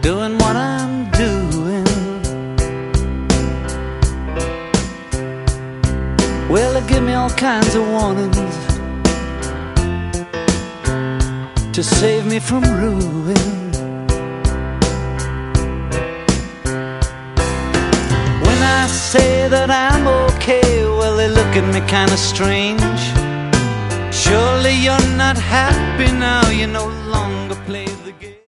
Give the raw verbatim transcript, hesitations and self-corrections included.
doing what I'm doing. Well, they give me all kinds of warnings to save me from ruin. When I say that I'm okay, well, they look at me kinda strange. Surely you're not happy now, you no longer play the game.